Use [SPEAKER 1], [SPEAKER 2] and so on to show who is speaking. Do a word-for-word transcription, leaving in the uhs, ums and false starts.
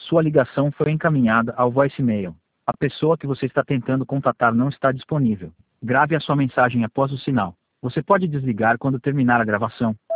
[SPEAKER 1] Sua ligação foi encaminhada ao voicemail. A pessoa que você está tentando contatar não está disponível. Grave a sua mensagem após o sinal. Você pode desligar quando terminar a gravação.